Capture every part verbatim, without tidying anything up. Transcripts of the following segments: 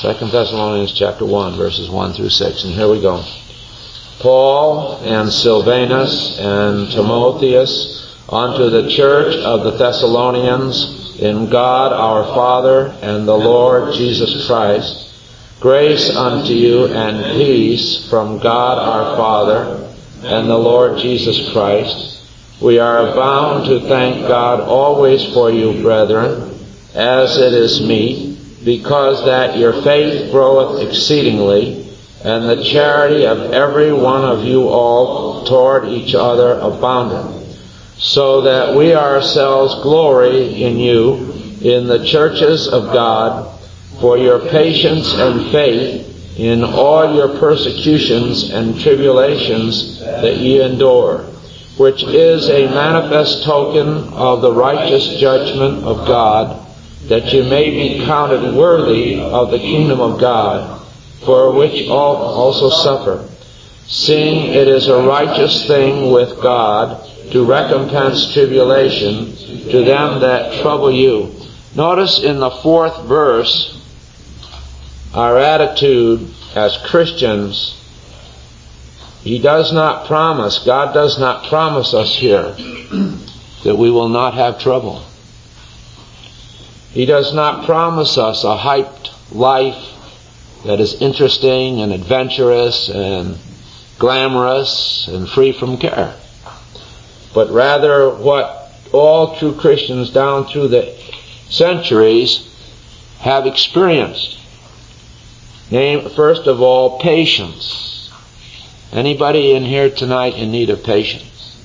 Second Thessalonians chapter one, verses one through six. And here we go. Paul and Silvanus and Timotheus unto the church of the Thessalonians in God our Father and the Lord Jesus Christ, grace unto you and peace from God our Father and the Lord Jesus Christ. We are bound to thank God always for you, brethren, as it is meet, because that your faith groweth exceedingly, and the charity of every one of you all toward each other aboundeth, so that we ourselves glory in you in the churches of God for your patience and faith in all your persecutions and tribulations that ye endure, which is a manifest token of the righteous judgment of God, that you may be counted worthy of the kingdom of God, for which all also suffer, seeing it is a righteous thing with God to recompense tribulation to them that trouble you. Notice in the fourth verse, our attitude as Christians. He does not promise, God does not promise us here that we will not have trouble. He does not promise us a hyped life that is interesting and adventurous and glamorous and free from care. But rather what all true Christians down through the centuries have experienced. Name, first of all, patience. Anybody in here tonight in need of patience?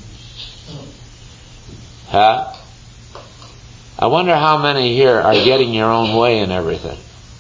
Huh? I wonder how many here are getting your own way in everything.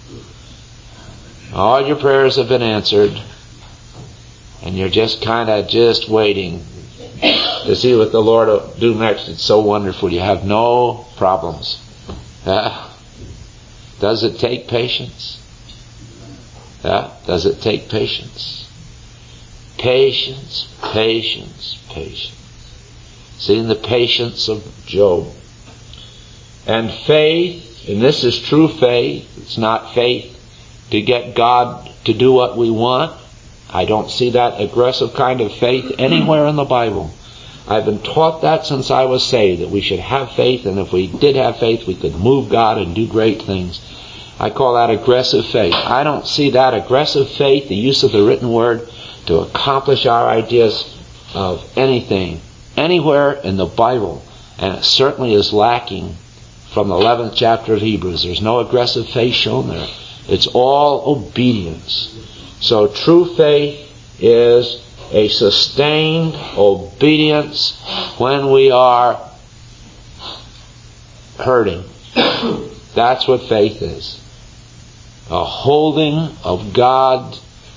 All your prayers have been answered, and you're just kind of just waiting to see what the Lord will do next. It's so wonderful. You have no problems. Uh, does it take patience? Uh, does it take patience? Patience, patience, patience. Seeing the patience of Job. And faith, and this is true faith. It's not faith to get God to do what we want. I don't see that aggressive kind of faith anywhere in the Bible. I've been taught that since I was saved, that we should have faith, and if we did have faith, we could move God and do great things. I call that aggressive faith. I don't see that aggressive faith, the use of the written word, to accomplish our ideas of anything, anywhere in the Bible. And it certainly is lacking from the eleventh chapter of Hebrews. There's no aggressive faith shown there. It's all obedience. So true faith is a sustained obedience when we are hurting. That's what faith is. A holding of God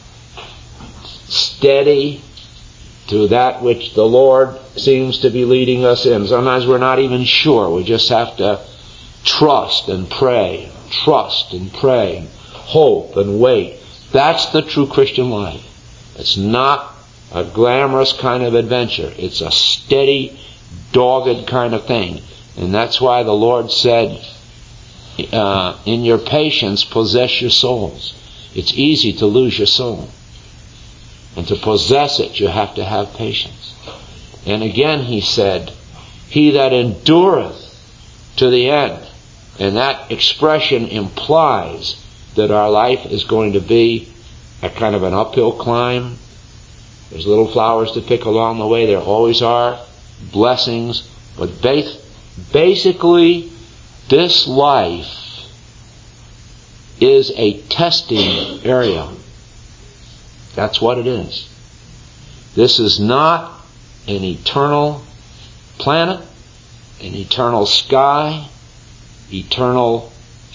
steady to that which the Lord seems to be leading us in. Sometimes we're not even sure. We just have to trust and pray, trust and pray, hope and wait. That's the true Christian life. It's not a glamorous kind of adventure. It's a steady, dogged kind of thing. And that's why the Lord said, uh, in your patience possess your souls. It's easy to lose your soul. And to possess it, you have to have patience. And again he said, he that endureth to the end. And that expression implies that our life is going to be a kind of an uphill climb. There's little flowers to pick along the way. There always are. Blessings. But basically, this life is a testing area. That's what it is. This is not an eternal planet, an eternal sky, eternal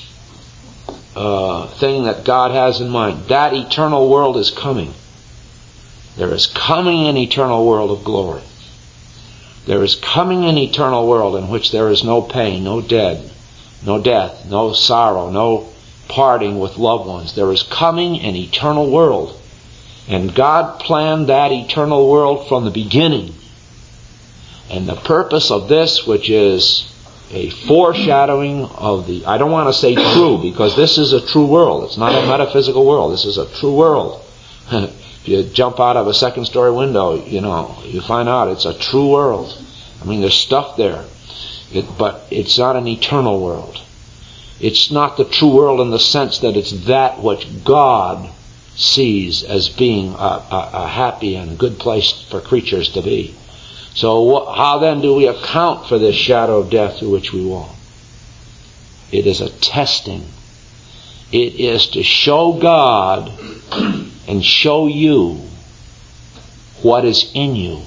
uh, thing that God has in mind. That eternal world is coming. There is coming an eternal world of glory. There is coming an eternal world in which there is no pain, no death, no death, no sorrow, no parting with loved ones. There is coming an eternal world. And God planned that eternal world from the beginning. And the purpose of this, which is a foreshadowing of the, I don't want to say true, because this is a true world. It's not a metaphysical world. This is a true world. If you jump out of a second story window, you know, you find out it's a true world. I mean, there's stuff there. It, but it's not an eternal world. It's not the true world in the sense that it's that which God sees as being a, a, a happy and good place for creatures to be. So wh- how then do we account for this shadow of death through which we walk? It is a testing. It is to show God and show you what is in you,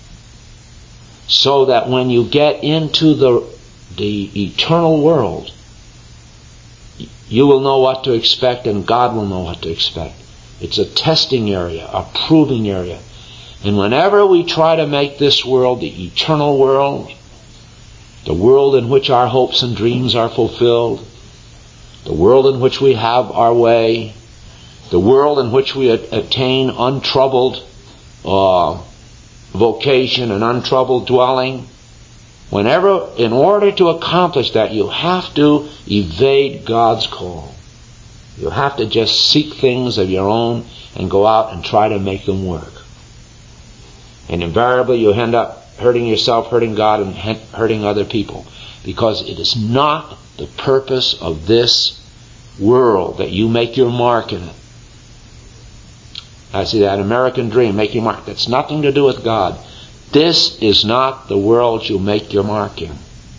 so that when you get into the the eternal world, you will know what to expect and God will know what to expect. It's a testing area, a proving area. And whenever we try to make this world the eternal world, the world in which our hopes and dreams are fulfilled, the world in which we have our way, the world in which we attain untroubled uh, vocation and untroubled dwelling, whenever, in order to accomplish that, you have to evade God's call. You have to just seek things of your own and go out and try to make them work. And invariably you end up hurting yourself, hurting God, and hurting other people. Because it is not the purpose of this world that you make your mark in it. I see that American dream, make your mark. That's nothing to do with God. This is not the world you make your mark in.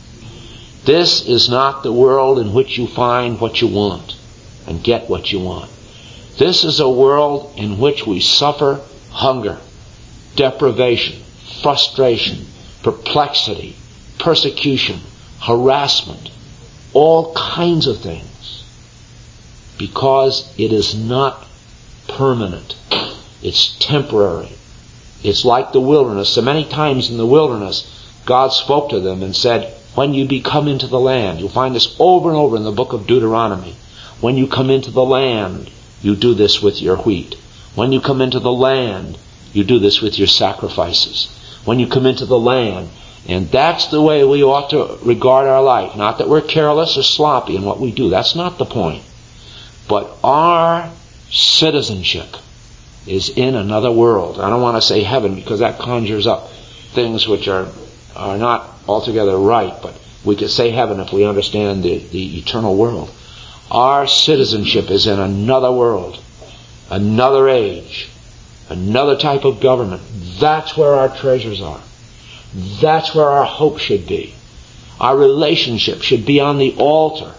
This is not the world in which you find what you want and get what you want. This is a world in which we suffer hunger, deprivation, frustration, perplexity, persecution, harassment, all kinds of things, because it is not permanent. It's temporary. It's like the wilderness. So many times in the wilderness, God spoke to them and said, when you come into the land, you'll find this over and over in the book of Deuteronomy. When you come into the land, you do this with your wheat. When you come into the land, you do this with your sacrifices. When you come into the land, and that's the way we ought to regard our life. Not that we're careless or sloppy in what we do. That's not the point. But our citizenship is in another world. I don't want to say heaven, because that conjures up things which are are not altogether right, but we could say heaven if we understand the, the eternal world. Our citizenship is in another world, another age, another type of government. That's where our treasures are. That's where our hope should be. Our relationship should be on the altar,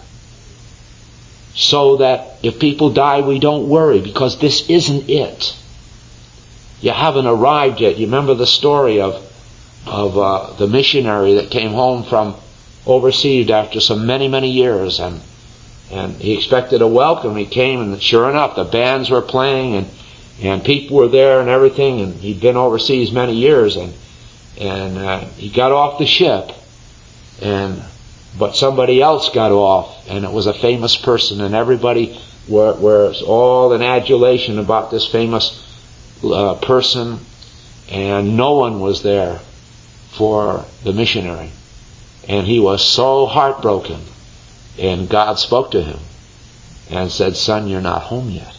so that if people die, we don't worry, because this isn't it. You haven't arrived yet. You remember the story of of uh, the missionary that came home from overseas after so many, many years, and and he expected a welcome. He came, and sure enough, the bands were playing, and and people were there and everything, and he'd been overseas many years, and and uh, he got off the ship, and but somebody else got off, and it was a famous person, and everybody were, was all in adulation about this famous uh, person, and no one was there for the missionary. And he was so heartbroken, and God spoke to him and said, "Son, you're not home yet."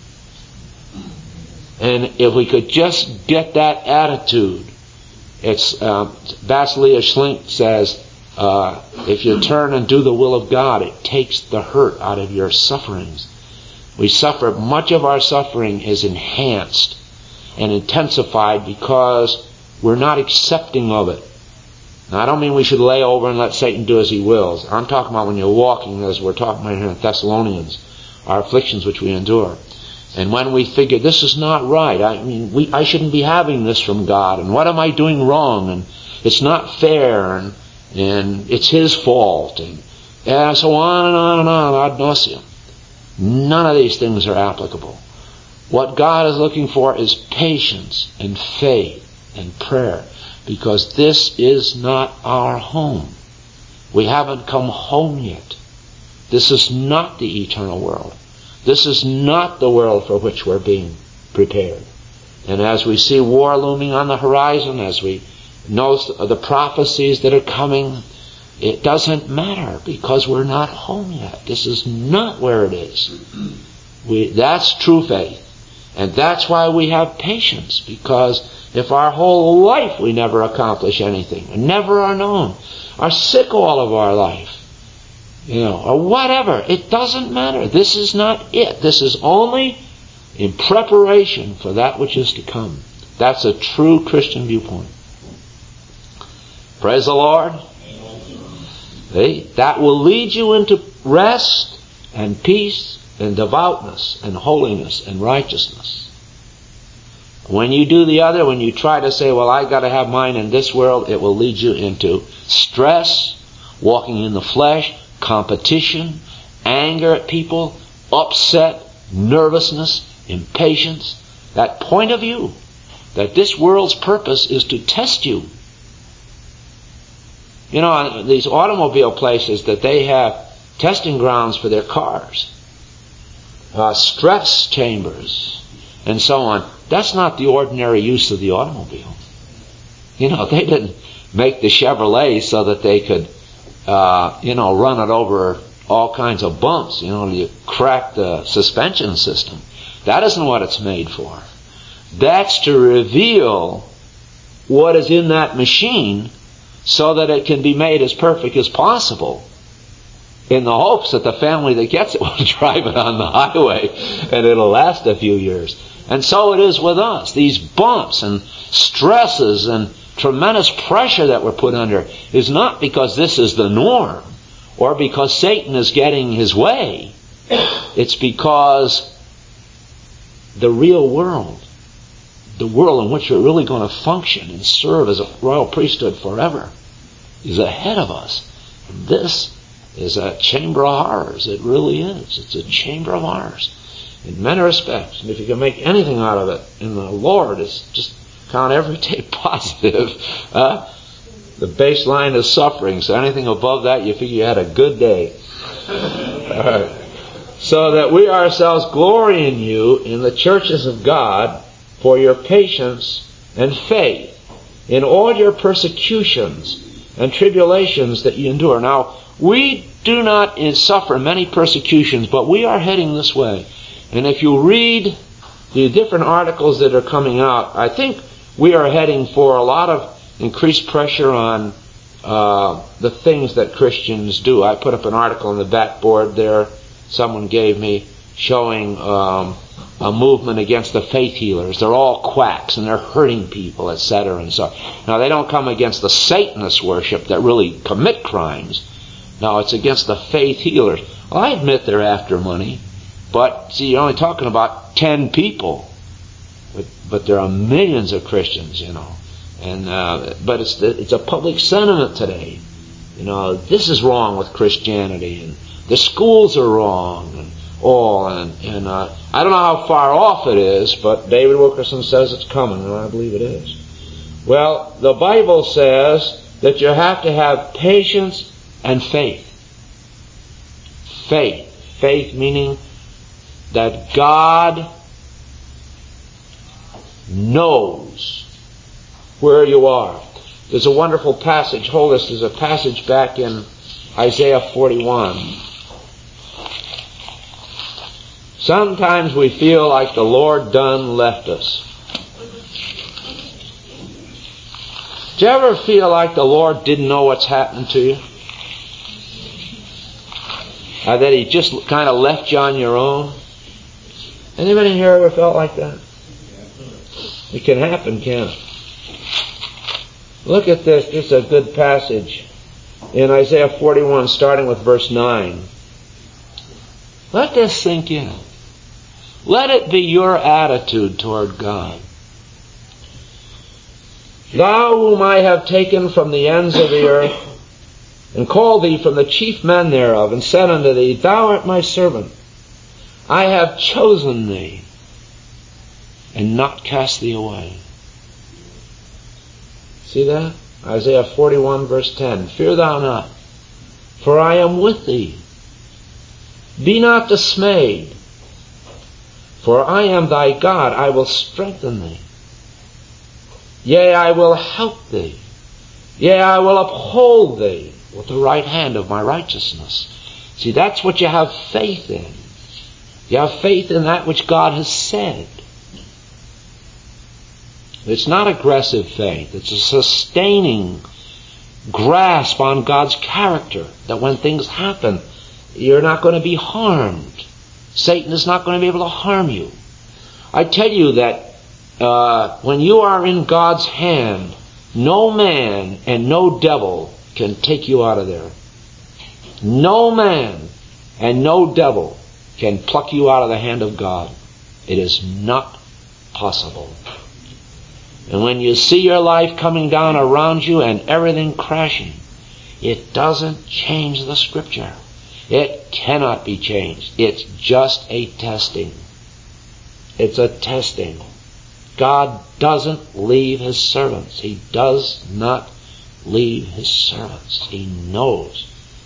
And if we could just get that attitude, it's uh, Basileia Schlink says, Uh, if you turn and do the will of God, it takes the hurt out of your sufferings. We suffer, much of our suffering is enhanced and intensified because we're not accepting of it. Now, I don't mean we should lay over and let Satan do as he wills. I'm talking about when you're walking, as we're talking about here in Thessalonians, our afflictions which we endure. And when we figure, this is not right, I mean, we, I shouldn't be having this from God, and what am I doing wrong, and it's not fair, and and it's his fault, and, and so on and on and on, ad nauseam. None of these things are applicable. What God is looking for is patience and faith and prayer, because this is not our home. We haven't come home yet. This is not the eternal world. This is not the world for which we're being prepared. And as we see war looming on the horizon, as we know the prophecies that are coming, It doesn't matter because we're not home yet. This is not where it is. We, that's true faith. And that's why we have patience, because if our whole life we never accomplish anything, we never are known, are sick all of our life, you know, or whatever, it doesn't matter. This is not it. This is only in preparation for that which is to come. That's a true Christian viewpoint. Praise the Lord. See, that will lead you into rest and peace and devoutness and holiness and righteousness. When you do the other, when you try to say, well, I got to have mine in this world, it will lead you into stress, walking in the flesh, competition, anger at people, upset, nervousness, impatience. That point of view, that this world's purpose is to test you. You know, these automobile places that they have testing grounds for their cars, uh, stress chambers, and so on. That's not the ordinary use of the automobile. You know, they didn't make the Chevrolet so that they could, uh, you know, run it over all kinds of bumps, you know, you crack the suspension system. That isn't what it's made for. That's to reveal what is in that machine so that it can be made as perfect as possible, in the hopes that the family that gets it will drive it on the highway and it'll last a few years. And so it is with us. These bumps and stresses and tremendous pressure that we're put under is not because this is the norm or because Satan is getting his way. It's because the real world, the world in which we're really going to function and serve as a royal priesthood forever, is ahead of us. And this is a chamber of horrors. It really is. It's a chamber of horrors in many respects. And if you can make anything out of it in the Lord, it's just count every day positive. Uh, the baseline is suffering, so anything above that, you figure you had a good day. All right. So that we ourselves glory in you in the churches of God for your patience and faith in all your persecutions and tribulations that you endure. Now, we do not suffer many persecutions, but we are heading this way. And if you read the different articles that are coming out, I think we are heading for a lot of increased pressure on uh, the things that Christians do. I put up an article on the backboard there someone gave me showing um, a movement against the faith healers. They're all quacks and they're hurting people, et cetera and so on. Now, they don't come against the Satanist worship that really commit crimes. No, it's against the faith healers. Well, I admit they're after money, but see, you're only talking about ten people, but, but there are millions of Christians, you know. And uh, but it's the, it's a public sentiment today. You know, this is wrong with Christianity, and the schools are wrong, and all. And, and uh, I don't know how far off it is, but David Wilkerson says it's coming, and I believe it is. Well, the Bible says that you have to have patience and faith. Faith. Faith meaning that God knows where you are. There's a wonderful passage. Hold this. There's a passage back in Isaiah forty-one. Sometimes we feel like the Lord done left us. Do you ever feel like the Lord didn't know what's happened to you? Or that He just kind of left you on your own? Anybody here ever felt like that? It can happen, can't it? Look at this. This is a good passage in Isaiah forty-one, starting with verse nine. Let this sink in. Let it be your attitude toward God. Thou whom I have taken from the ends of the earth, and called thee from the chief men thereof, and said unto thee, Thou art my servant. I have chosen thee, and not cast thee away. See that? Isaiah forty-one, verse ten. Fear thou not, for I am with thee. Be not dismayed, for I am thy God. I will strengthen thee. Yea, I will help thee. Yea, I will uphold thee with the right hand of my righteousness. See, that's what you have faith in. You have faith in that which God has said. It's not aggressive faith. It's a sustaining grasp on God's character, that when things happen, you're not going to be harmed. Satan is not going to be able to harm you. I tell you that uh, when you are in God's hand, no man and no devil can take you out of there. No man and no devil can pluck you out of the hand of God. It is not possible. And when you see your life coming down around you and everything crashing, it doesn't change the Scripture. It cannot be changed. It's just a testing. It's a testing. God doesn't leave His servants. He does not leave His servants. He knows.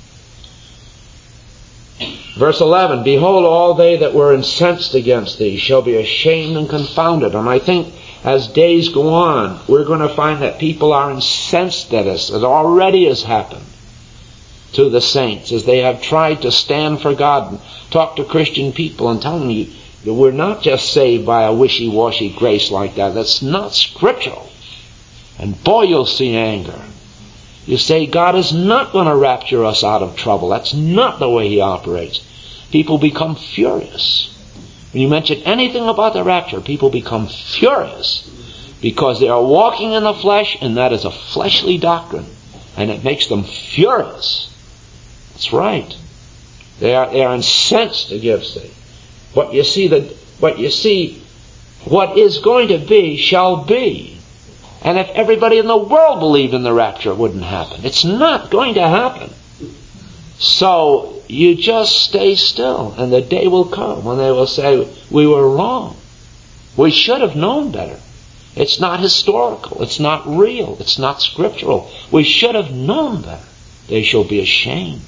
Verse eleven, behold, all they that were incensed against thee shall be ashamed and confounded. And I think as days go on, we're going to find that people are incensed at us. It already has happened to the saints as they have tried to stand for God and talk to Christian people and tell them, you, we're not just saved by a wishy-washy grace like that. That's not scriptural. And boy, you'll see anger. You say, God is not going to rapture us out of trouble. That's not the way He operates. People become furious. When you mention anything about the rapture, people become furious because they are walking in the flesh, and that is a fleshly doctrine, and it makes them furious. That's right. They are, they are incensed against thee. But you see that what you see, what is going to be shall be. And if everybody in the world believed in the rapture, it wouldn't happen. It's not going to happen. So you just stay still, and the day will come when they will say, we were wrong. We should have known better. It's not historical. It's not real. It's not scriptural. We should have known better. They shall be ashamed.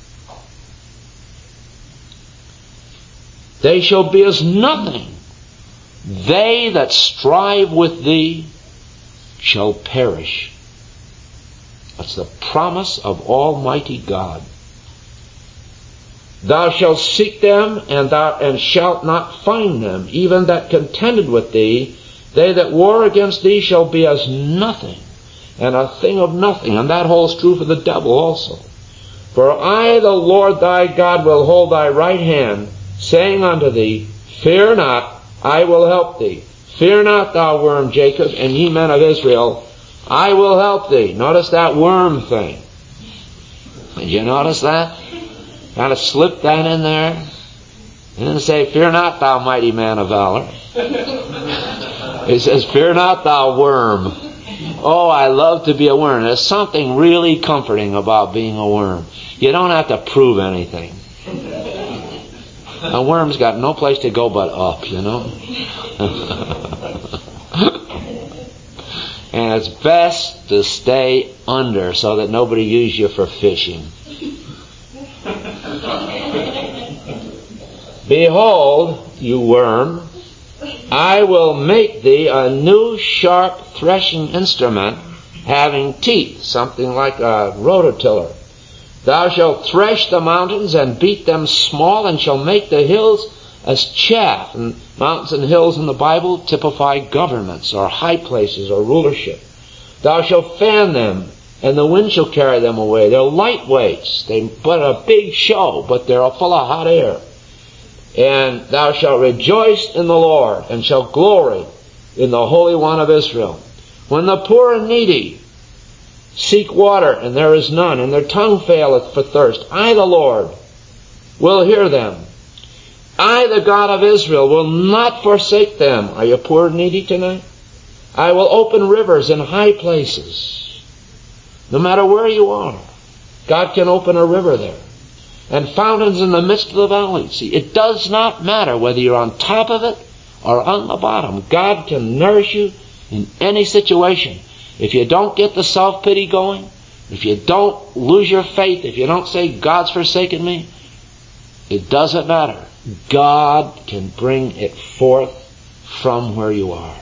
They shall be as nothing. They that strive with thee shall perish. That's the promise of Almighty God. Thou shalt seek them, and thou and shalt not find them. Even that contended with thee, they that war against thee shall be as nothing, and a thing of nothing. And that holds true for the devil also. For I, the Lord thy God, will hold thy right hand, saying unto thee, fear not, I will help thee. Fear not, thou worm Jacob, and ye men of Israel, I will help thee. Notice that worm thing. Did you notice that? Kind of slip that in there. And then say, fear not, thou mighty man of valor. It says, fear not, thou worm. Oh, I love to be a worm. There's something really comforting about being a worm. You don't have to prove anything. A worm's got no place to go but up, you know. And it's best to stay under so that nobody uses you for fishing. Behold, you worm, I will make thee a new sharp threshing instrument, having teeth, something like a rototiller. Thou shalt thresh the mountains and beat them small, and shall make the hills as chaff. And mountains and hills in the Bible typify governments or high places or rulership. Thou shalt fan them, and the wind shall carry them away. They're lightweights. They put a big show, but they're full of hot air. And thou shalt rejoice in the Lord, and shalt glory in the Holy One of Israel. When the poor and needy seek water, and there is none, and their tongue faileth for thirst, I, the Lord, will hear them. I, the God of Israel, will not forsake them. Are you poor and needy tonight? I will open rivers in high places. No matter where you are, God can open a river there. And fountains in the midst of the valley. See, it does not matter whether you're on top of it or on the bottom. God can nourish you in any situation. If you don't get the self-pity going, if you don't lose your faith, if you don't say, God's forsaken me, it doesn't matter. God can bring it forth from where you are.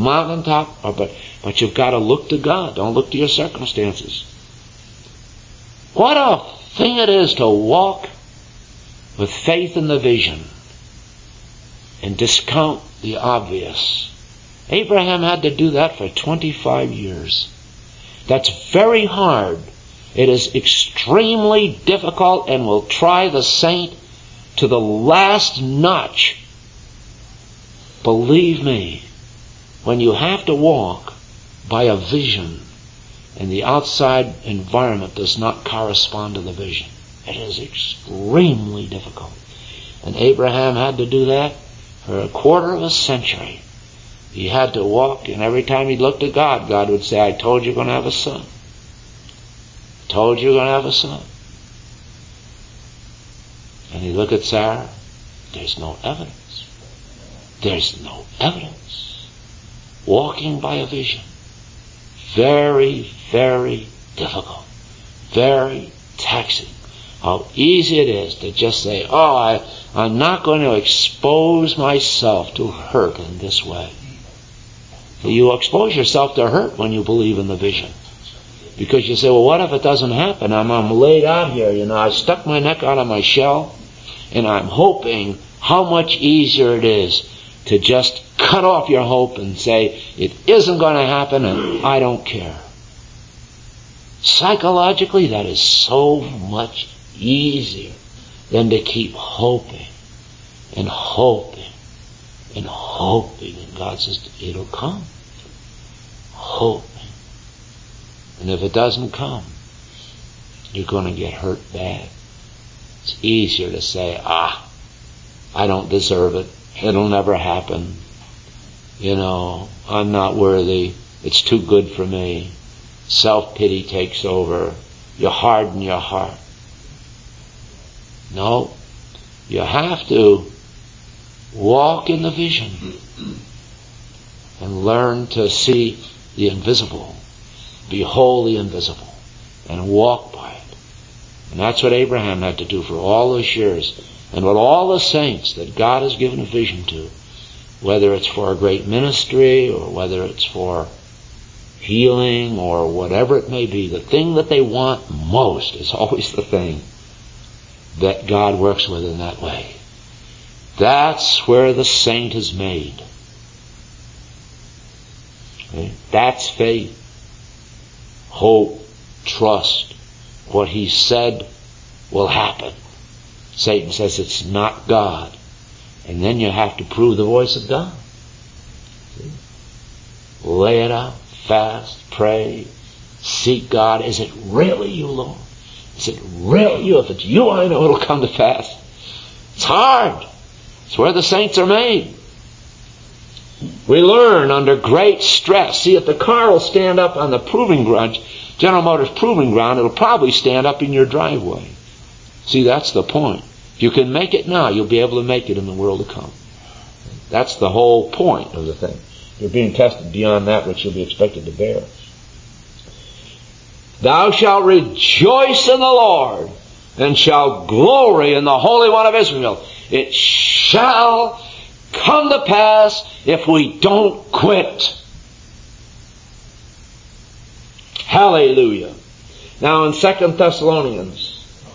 Mountaintop, or, but, but you've got to look to God. Don't look to your circumstances. What a thing it is to walk with faith in the vision and discount the obvious. Abraham had to do that for twenty-five years. That's very hard. It is extremely difficult and will try the saint to the last notch. Believe me, when you have to walk by a vision and the outside environment does not correspond to the vision, it is extremely difficult. And Abraham had to do that for a quarter of a century. He had to walk, and every time he looked at God, God would say, I told you you're going to have a son. I told you you're going to have a son. And he looked at Sarah. There's no evidence. There's no evidence. Walking by a vision. Very, very difficult. Very taxing. How easy it is to just say, oh, I, I'm not going to expose myself to hurt in this way. You expose yourself to hurt when you believe in the vision. Because you say, well, what if it doesn't happen? I'm, I'm laid out here, you know, I stuck my neck out of my shell, and I'm hoping how much easier it is to just cut off your hope and say, it isn't going to happen and I don't care. Psychologically, that is so much easier than to keep hoping and hoping and hoping. And God says, it'll come. Hoping. And if it doesn't come, you're going to get hurt bad. It's easier to say, ah, I don't deserve it. It'll never happen. You know, I'm not worthy. It's too good for me. Self-pity takes over. You harden your heart. No, you have to walk in the vision and learn to see the invisible, behold the invisible, and walk by it. And that's what Abraham had to do for all those years, and what all the saints that God has given a vision to, whether it's for a great ministry or whether it's for healing or whatever it may be, the thing that they want most is always the thing that God works with in that way. That's where the saint is made. Okay? That's faith. Hope, trust. What he said will happen. Satan says it's not God. And then you have to prove the voice of God. See? Lay it out. Fast. Pray. Seek God. Is it really you, Lord? Is it really you? If it's you, I know it'll come to pass. It's hard. It's where the saints are made. We learn under great stress. See, if the car will stand up on the proving ground, General Motors proving ground, it'll probably stand up in your driveway. See, that's the point. If you can make it now, you'll be able to make it in the world to come. That's the whole point of the thing. You're being tested beyond that which you'll be expected to bear. Thou shalt rejoice in the Lord, and shalt glory in the Holy One of Israel. It shall come to pass if we don't quit. Hallelujah. Now in Second Thessalonians,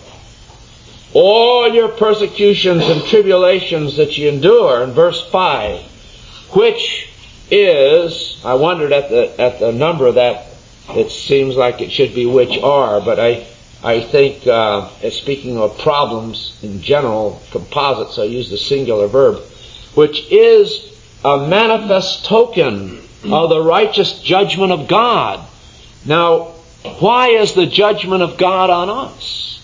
all your persecutions and tribulations that you endure, in verse five, which is, I wondered at the at the number of that, it seems like it should be which are, but I I think, uh, speaking of problems in general, composites, I use the singular verb, which is a manifest token of the righteous judgment of God. Now, why is the judgment of God on us?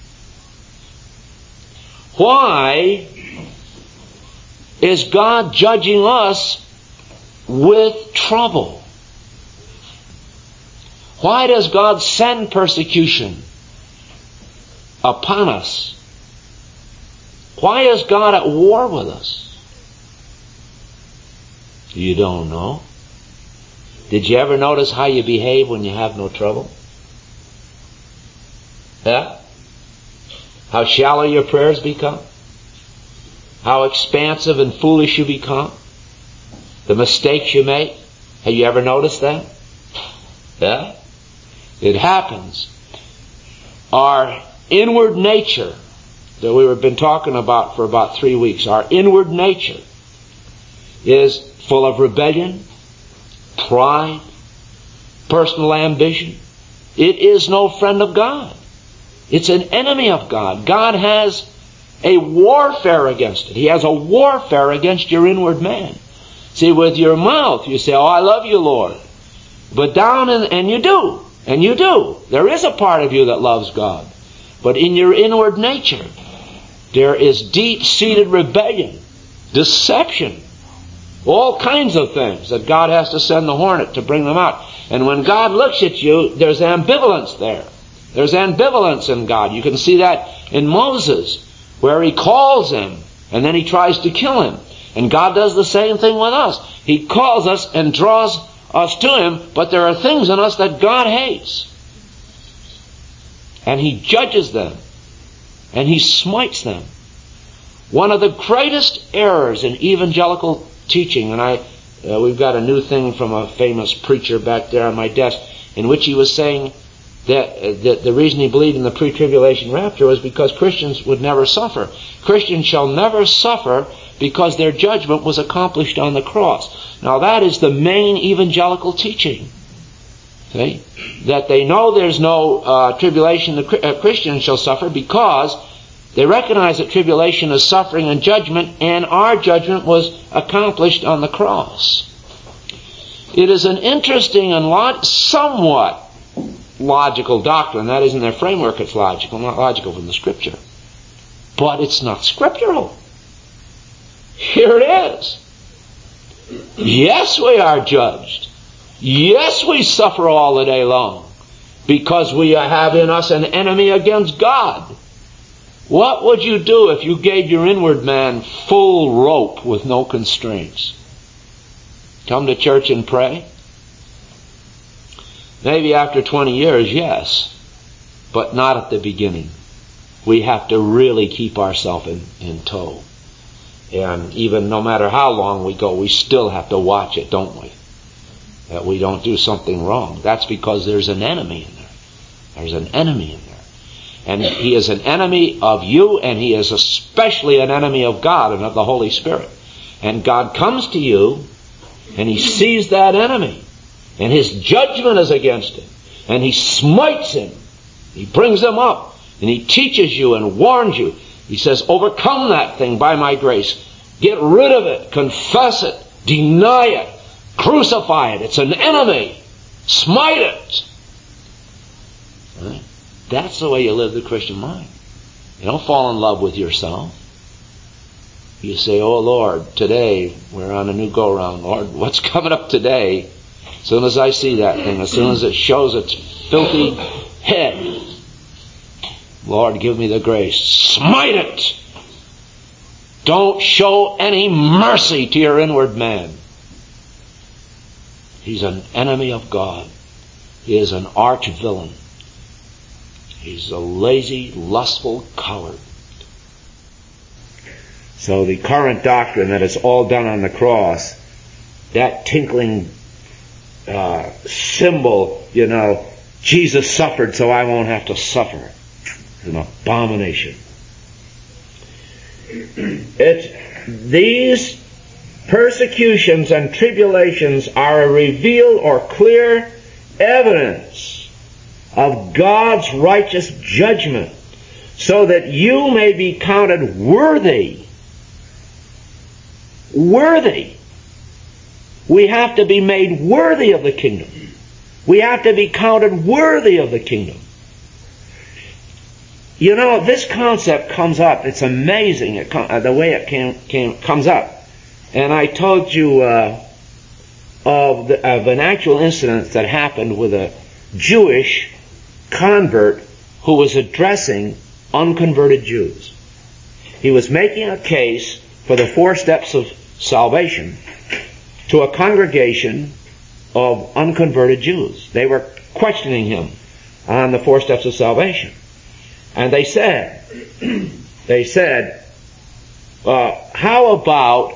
Why is God judging us with trouble? Why does God send persecution upon us? Why is God at war with us? You don't know. Did you ever notice how you behave when you have no trouble? Yeah? How shallow your prayers become? How expansive and foolish you become? The mistakes you make? Have you ever noticed that? Yeah? It happens. our inward nature that we've been talking about for about three weeks, our inward nature is full of rebellion, pride, personal ambition. It is no friend of God. It's an enemy of God. God has a warfare against it. He has a warfare against your inward man. See, with your mouth you say, oh, I love you, Lord. But down in, and you do, and you do. There is a part of you that loves God. But in your inward nature, there is deep-seated rebellion, deception, all kinds of things that God has to send the hornet to bring them out. And when God looks at you, there's ambivalence there. There's ambivalence in God. You can see that in Moses, where he calls him, and then he tries to kill him. And God does the same thing with us. He calls us and draws us to him, but there are things in us that God hates. And he judges them. And he smites them. One of the greatest errors in evangelical teaching, and I, uh, we've got a new thing from a famous preacher back there on my desk, in which he was saying that, uh, that the reason he believed in the pre-tribulation rapture was because Christians would never suffer. Christians shall never suffer because their judgment was accomplished on the cross. Now that is the main evangelical teaching. See? That they know there's no uh, tribulation the uh, Christians shall suffer because they recognize that tribulation is suffering and judgment, and our judgment was accomplished on the cross. It is an interesting and log- somewhat logical doctrine. That is, in their framework it's logical, not logical from the Scripture. But it's not scriptural. Here it is. Yes, we are judged. Yes, we suffer all the day long because we have in us an enemy against God. What would you do if you gave your inward man full rope with no constraints? Come to church and pray? Maybe after twenty years, yes, but not at the beginning. We have to really keep ourselves in, in tow. And even no matter how long we go, we still have to watch it, don't we? That we don't do something wrong. That's because there's an enemy in there. There's an enemy in there. And he is an enemy of you, and he is especially an enemy of God and of the Holy Spirit. And God comes to you, and he sees that enemy. And his judgment is against him. And he smites him. He brings him up. And he teaches you and warns you. He says, overcome that thing by my grace. Get rid of it. Confess it. Deny it. Crucify it. It's an enemy. Smite it. Right? That's the way you live the Christian life. You don't fall in love with yourself. You say, oh Lord, today we're on a new go-round. Lord, what's coming up today? As soon as I see that thing, as soon as it shows its filthy head, Lord, give me the grace. Smite it! Don't show any mercy to your inward man. He's an enemy of God. He is an arch villain. He's a lazy, lustful coward. So the current doctrine that it's all done on the cross, that tinkling uh, symbol, you know, Jesus suffered so I won't have to suffer, is an abomination. It's, these persecutions and tribulations are a revealed or clear evidence of God's righteous judgment, so that you may be counted worthy. Worthy. We have to be made worthy of the kingdom. We have to be counted worthy of the kingdom. You know, this concept comes up. It's amazing it com- uh, the way it came, came, comes up. And I told you uh, of, the, of an actual incident that happened with a Jewish convert who was addressing unconverted Jews. He was making a case for the four steps of salvation to a congregation of unconverted Jews. They were questioning him on the four steps of salvation. And they said, they said, uh, how about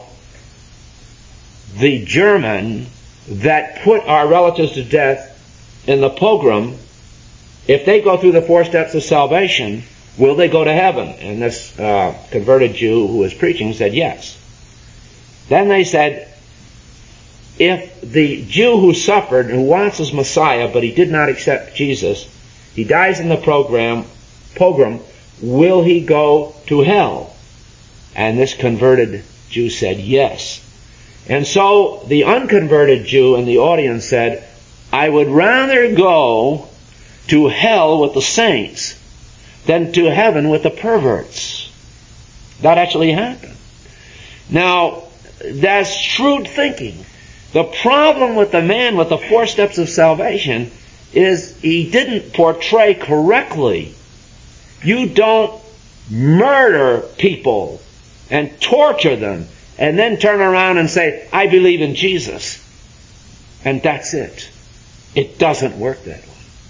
the German that put our relatives to death in the pogrom if they go through the four steps of salvation, will they go to heaven? And this uh, converted Jew who was preaching said yes. Then they said, if the Jew who suffered, who wants his Messiah, but he did not accept Jesus, he dies in the program, pogrom, will he go to hell? And this converted Jew said yes. And so the unconverted Jew in the audience said, I would rather go to hell with the saints than to heaven with the perverts. That actually happened. Now, that's shrewd thinking. The problem with the man with the four steps of salvation is he didn't portray correctly. You don't murder people and torture them and then turn around and say, I believe in Jesus. And that's it. It doesn't work that way.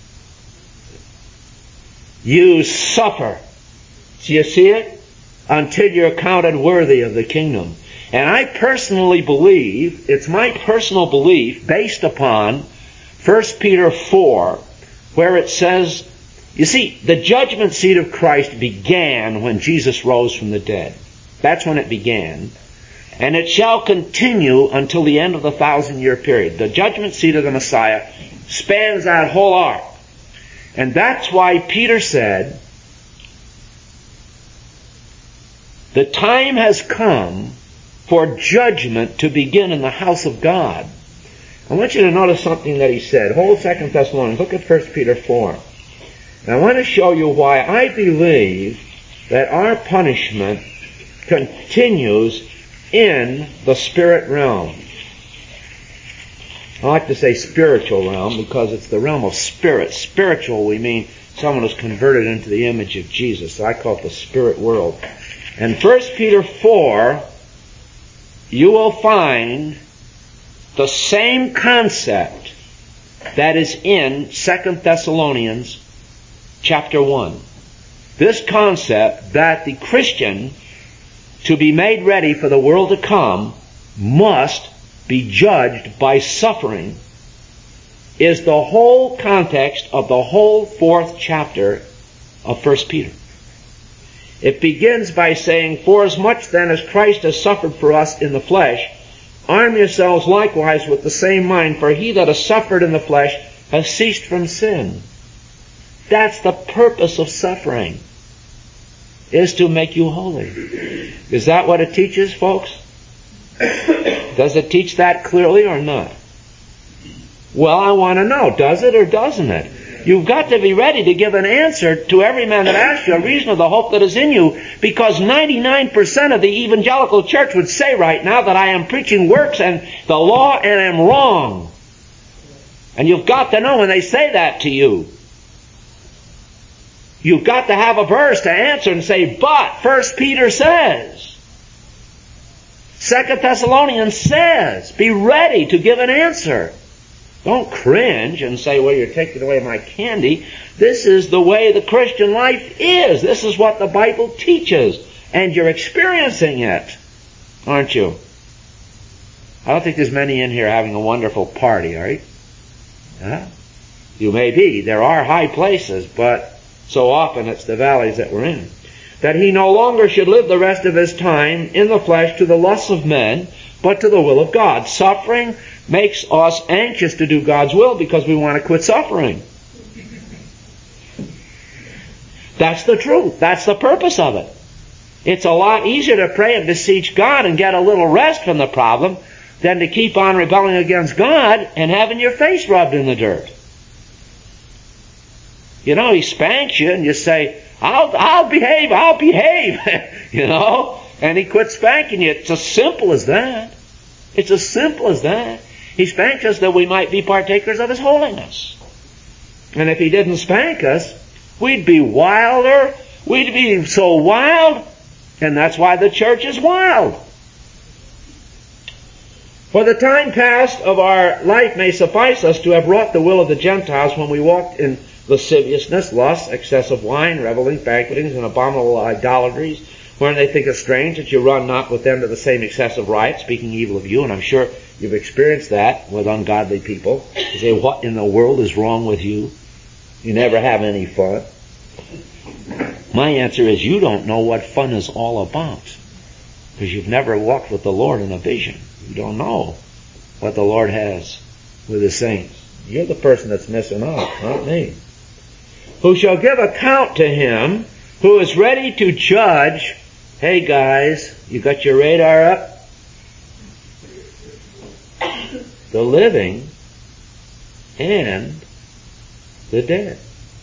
You suffer. Do you see it? Until you're counted worthy of the kingdom. And I personally believe, it's my personal belief, based upon First Peter four, where it says, you see, the judgment seat of Christ began when Jesus rose from the dead. That's when it began. And it shall continue until the end of the thousand-year period. The judgment seat of the Messiah spans that whole arc. And that's why Peter said, the time has come for judgment to begin in the house of God. I want you to notice something that he said. Hold Second Thessalonians. Look at First Peter four. And I want to show you why I believe that our punishment continues in the spirit realm. I like to say spiritual realm because it's the realm of spirit. Spiritual, we mean someone who's converted into the image of Jesus. So I call it the spirit world. And First Peter four, you will find the same concept that is in Second Thessalonians chapter one. This concept that the Christian, to be made ready for the world to come, must be judged by suffering, is the whole context of the whole fourth chapter of First Peter. It begins by saying, forasmuch then as Christ has suffered for us in the flesh, arm yourselves likewise with the same mind, for he that has suffered in the flesh has ceased from sin. That's the purpose of suffering, is to make you holy. Is that what it teaches, folks? Does it teach that clearly or not? Well, I want to know, does it or doesn't it? You've got to be ready to give an answer to every man that asks you a reason of the hope that is in you, because ninety-nine percent of the evangelical church would say right now that I am preaching works and the law and am wrong. And you've got to know when they say that to you. You've got to have a verse to answer and say, but First Peter says, Second Thessalonians says, be ready to give an answer. Don't cringe and say, well, you're taking away my candy. This is the way the Christian life is. This is what the Bible teaches. And you're experiencing it, aren't you? I don't think there's many in here having a wonderful party, are you? Huh? You may be. There are high places, but so often it's the valleys that we're in. That he no longer should live the rest of his time in the flesh to the lusts of men, but to the will of God. Suffering makes us anxious to do God's will because we want to quit suffering. That's the truth. That's the purpose of it. It's a lot easier to pray and beseech God and get a little rest from the problem than to keep on rebelling against God and having your face rubbed in the dirt. You know, he spanks you and you say, I'll, I'll behave, I'll behave, you know, and he quits spanking you. It's as simple as that. It's as simple as that. He spanks us that we might be partakers of his holiness. And if he didn't spank us, we'd be wilder. We'd be so wild. And that's why the church is wild. For the time past of our life may suffice us to have wrought the will of the Gentiles when we walked in lasciviousness, lust, excessive wine, revelings, banquetings, and abominable idolatries, wherein they think it strange that you run not with them to the same excessive riot, speaking evil of you. And I'm sure you've experienced that with ungodly people. You say, what in the world is wrong with you? You never have any fun. My answer is you don't know what fun is all about. Because you've never walked with the Lord in a vision. You don't know what the Lord has with His saints. You're the person that's missing out, not me. Who shall give account to Him who is ready to judge. Hey guys, you got your radar up? The living and the dead.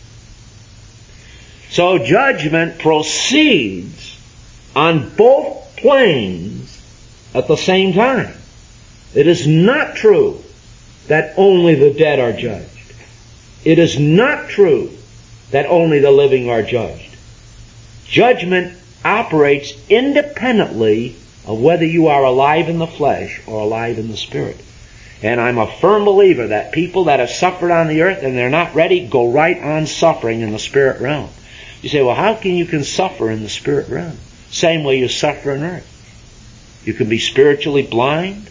So judgment proceeds on both planes at the same time. It is not true that only the dead are judged. It is not true that only the living are judged. Judgment operates independently of whether you are alive in the flesh or alive in the spirit. And I'm a firm believer that people that have suffered on the earth and they're not ready go right on suffering in the spirit realm. You say, well, how can you can suffer in the spirit realm? Same way you suffer on earth. You can be spiritually blind.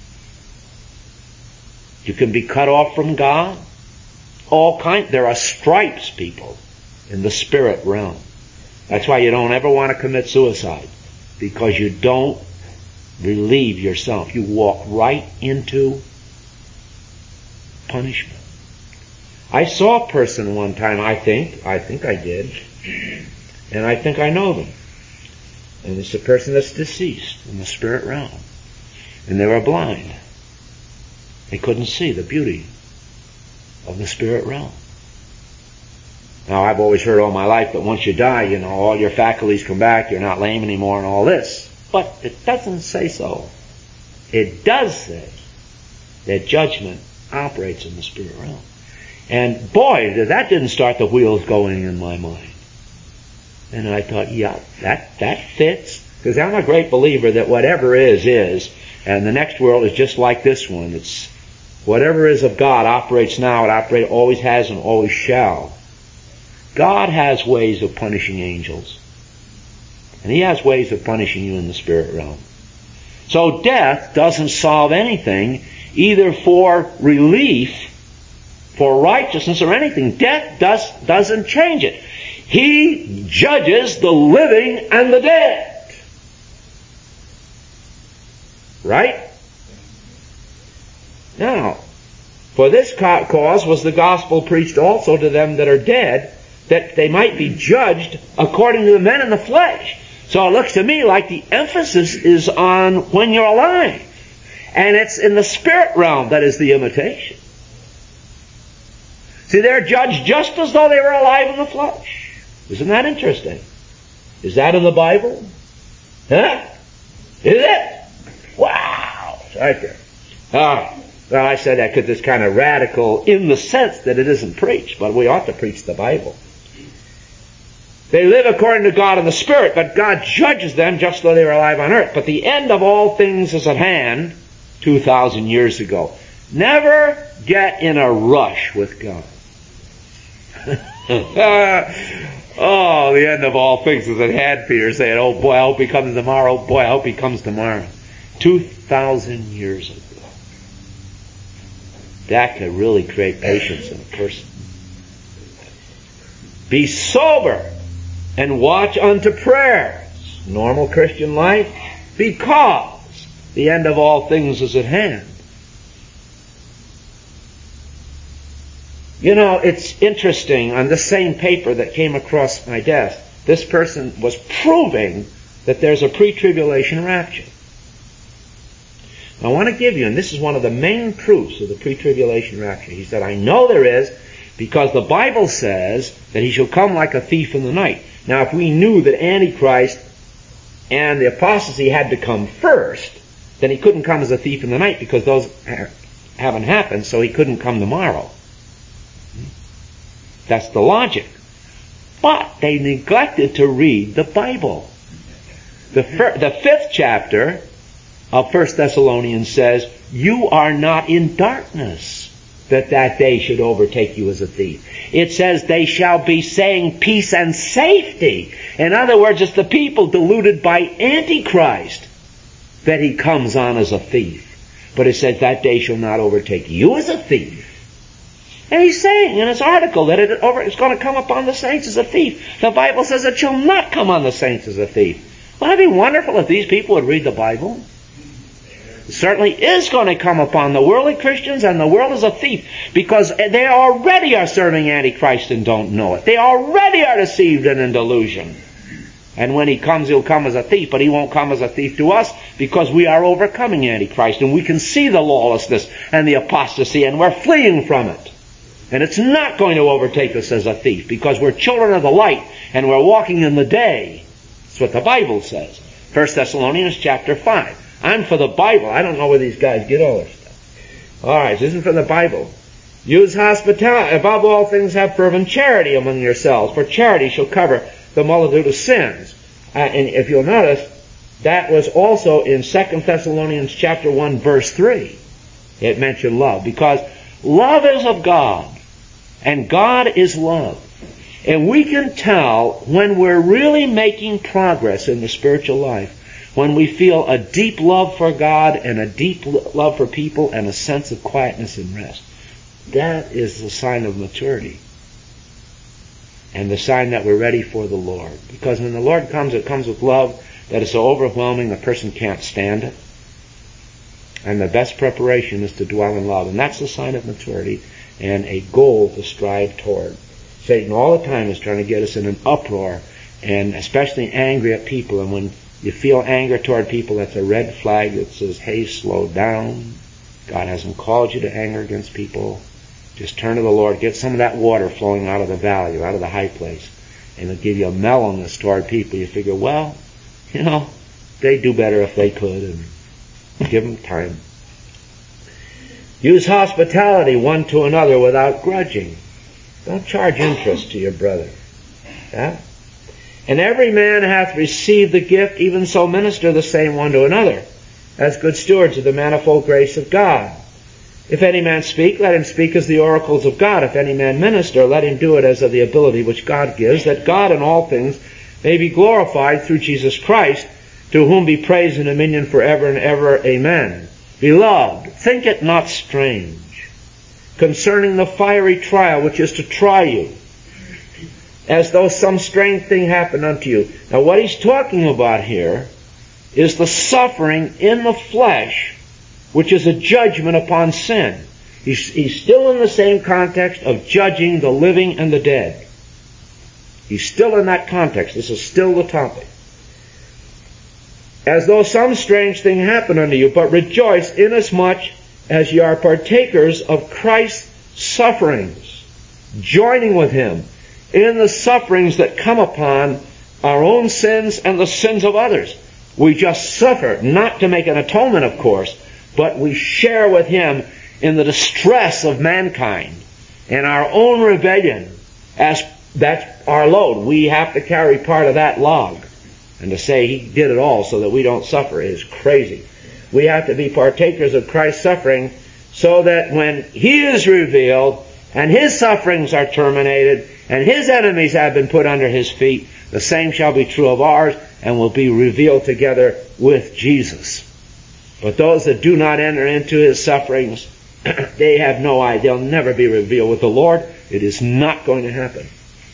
You can be cut off from God. All kind. There are stripes, people, in the spirit realm. That's why you don't ever want to commit suicide, because you don't relieve yourself. You walk right into punishment. I saw a person one time, I think, I think I did, and I think I know them. And it's a person that's deceased in the spirit realm. And they were blind. They couldn't see the beauty of the spirit realm. Now, I've always heard all my life that once you die, you know, all your faculties come back, you're not lame anymore and all this. But it doesn't say so. It does say that judgment operates in the spirit realm. And boy, that didn't start the wheels going in my mind. And I thought, yeah, that, that fits. Because I'm a great believer that whatever is, is. And the next world is just like this one. It's whatever is of God operates now, it operates, always has and always shall. God has ways of punishing angels. And He has ways of punishing you in the spirit realm. So death doesn't solve anything, either for relief, for righteousness, or anything. Death does, doesn't change it. He judges the living and the dead. Right? Now, for this cause was the gospel preached also to them that are dead, that they might be judged according to the men in the flesh. So it looks to me like the emphasis is on when you're alive. And it's in the spirit realm that is the imitation. See, they're judged just as though they were alive in the flesh. Isn't that interesting? Is that in the Bible? Huh? Is it? Wow! It's right there. Oh, well, I said that because it's kind of radical in the sense that it isn't preached, but we ought to preach the Bible. They live according to God in the Spirit, but God judges them just though they were alive on earth. But the end of all things is at hand, two thousand years ago. Never get in a rush with God. Oh, the end of all things is at hand, Peter saying, oh boy, I hope He comes tomorrow. Oh boy, I hope He comes tomorrow. Two thousand years ago. That could really create patience in a person. Be sober and watch unto prayer. Normal Christian life. Because the end of all things is at hand. You know, it's interesting, on the same paper that came across my desk, this person was proving that there's a pre-tribulation rapture. I want to give you, and this is one of the main proofs of the pre-tribulation rapture. He said, I know there is, because the Bible says that He shall come like a thief in the night. Now, if we knew that Antichrist and the apostasy had to come first, then He couldn't come as a thief in the night, because those haven't happened, so He couldn't come tomorrow. That's the logic. But they neglected to read the Bible. The, fir- the fifth chapter of First Thessalonians says, you are not in darkness, that that day should overtake you as a thief. It says they shall be saying peace and safety. In other words, it's the people deluded by Antichrist that he comes on as a thief. But it says that day shall not overtake you as a thief. And he's saying in his article that it over, it's going to come upon the saints as a thief. The Bible says it shall not come on the saints as a thief. Wouldn't it be wonderful if these people would read the Bible? It certainly is going to come upon the worldly Christians, and the world is a thief, because they already are serving Antichrist and don't know it. They already are deceived and in delusion. And when he comes, he'll come as a thief, but he won't come as a thief to us, because we are overcoming Antichrist, and we can see the lawlessness and the apostasy, and we're fleeing from it. And it's not going to overtake us as a thief, because we're children of the light, and we're walking in the day. That's what the Bible says. First Thessalonians chapter five. I'm for the Bible. I don't know where these guys get all this stuff. Alright, this isn't from the Bible. Use hospitality. Above all things, have fervent charity among yourselves, for charity shall cover the multitude of sins. Uh, and if you'll notice, that was also in Second Thessalonians chapter one, verse three. It mentioned love, because love is of God, and God is love. And we can tell when we're really making progress in the spiritual life, when we feel a deep love for God and a deep love for people and a sense of quietness and rest. That is the sign of maturity. And the sign that we're ready for the Lord. Because when the Lord comes, it comes with love that is so overwhelming a person can't stand it. And the best preparation is to dwell in love. And that's the sign of maturity and a goal to strive toward. Satan all the time is trying to get us in an uproar, and especially angry at people. And when you feel anger toward people, that's a red flag that says, hey, slow down. God hasn't called you to anger against people. Just turn to the Lord. Get some of that water flowing out of the valley or out of the high place. And it'll give you a mellowness toward people. You figure, well, you know, they'd do better if they could. And give them time. Use hospitality one to another without grudging. Don't charge interest to your brother. Yeah? And every man hath received the gift, even so minister the same one to another, as good stewards of the manifold grace of God. If any man speak, let him speak as the oracles of God. If any man minister, let him do it as of the ability which God gives, that God in all things may be glorified through Jesus Christ, to whom be praise and dominion forever and ever. Amen. Beloved, think it not strange concerning the fiery trial which is to try you, as though some strange thing happened unto you. Now what he's talking about here is the suffering in the flesh, which is a judgment upon sin. He's, he's still in the same context of judging the living and the dead. He's still in that context. This is still the topic. As though some strange thing happened unto you, but rejoice inasmuch as ye are partakers of Christ's sufferings, joining with Him in the sufferings that come upon our own sins and the sins of others. We just suffer, not to make an atonement, of course, but we share with Him in the distress of mankind and our own rebellion. As that's our load. We have to carry part of that log. And to say He did it all so that we don't suffer is crazy. We have to be partakers of Christ's suffering so that when He is revealed and His sufferings are terminated and His enemies have been put under His feet, the same shall be true of ours and will be revealed together with Jesus. But those that do not enter into His sufferings, they have no idea. They'll never be revealed with the Lord. It is not going to happen.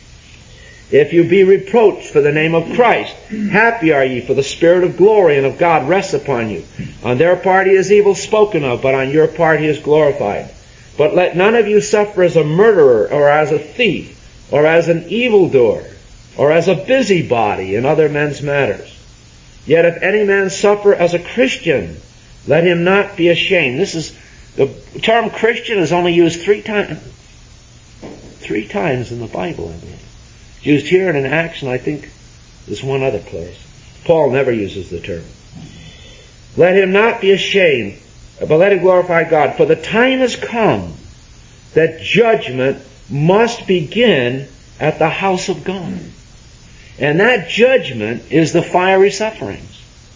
If you be reproached for the name of Christ, happy are ye, for the Spirit of glory and of God rests upon you. On their part He is evil spoken of, but on your part He is glorified. But let none of you suffer as a murderer, or as a thief, or as an evildoer, or as a busybody in other men's matters. Yet if any man suffer as a Christian, let him not be ashamed. This is, the term Christian is only used three times, three times in the Bible, I believe. It's used here and in Acts, and I think there's one other place. Paul never uses the term. Let him not be ashamed, but let him glorify God. For the time has come that judgment must begin at the house of God. And that judgment is the fiery sufferings.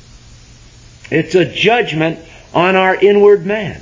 It's a judgment on our inward man.